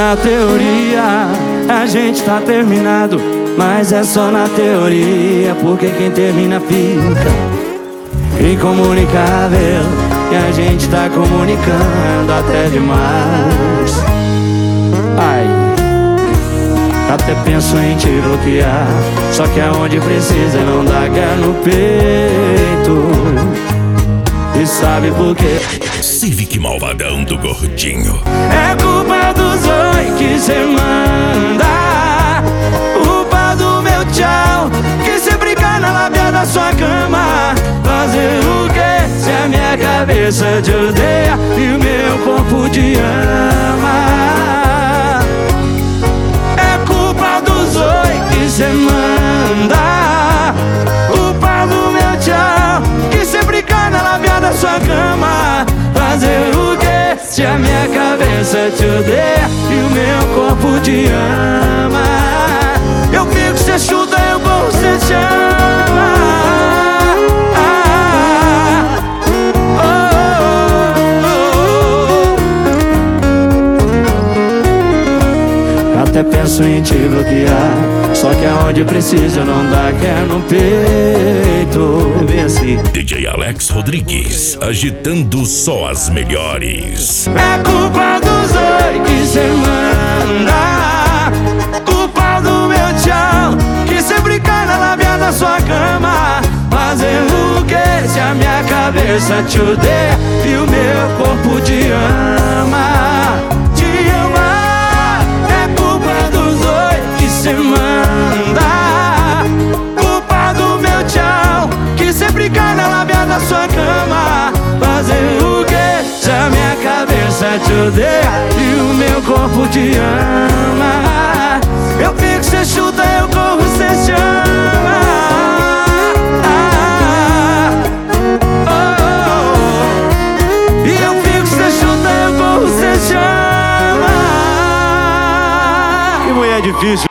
na teoria, a gente tá terminado, mas é só na teoria, porque quem termina fica incomunicável. E a gente tá comunicando até demais. Ai, até penso em te bloquear, só que aonde precisa não dá guerra no peito. E sabe por quê? Civic Malvadão do Gordinho. É culpa dos oi que cê manda, culpa do meu tchau que cê brinca na lábia da sua cama. Fazer o quê se a minha cabeça te odeia e o meu corpo te ama? É culpa dos oi que cê manda, culpa do meu tchau que cê brinca na lábia da sua cama. Fazer o quê se a minha cabeça te odeia e o meu corpo te ama? Eu fico, cê chuta, eu corro, cê chama. Até penso em te bloquear, só que aonde preciso não dá quer no peito. É bem assim. DJ Alex Rodrigues, agitando só as melhores. É culpa dos oi que cê manda, culpa do meu tchau que cê brinca na lábia da sua cama. Fazer o quê se a minha cabeça te odeia e o meu corpo te ama? Te ama. É culpa dos oi que cê manda, culpa do meu tchau que cê brinca na lábia da sua cama. Fazer o quê se a minha cabeça te odeia e o meu corpo te ama? Eu fico, cê chuta, eu corro, cê chama. E eu fico, cê chuta, eu corro, cê chama. Que mulher difícil.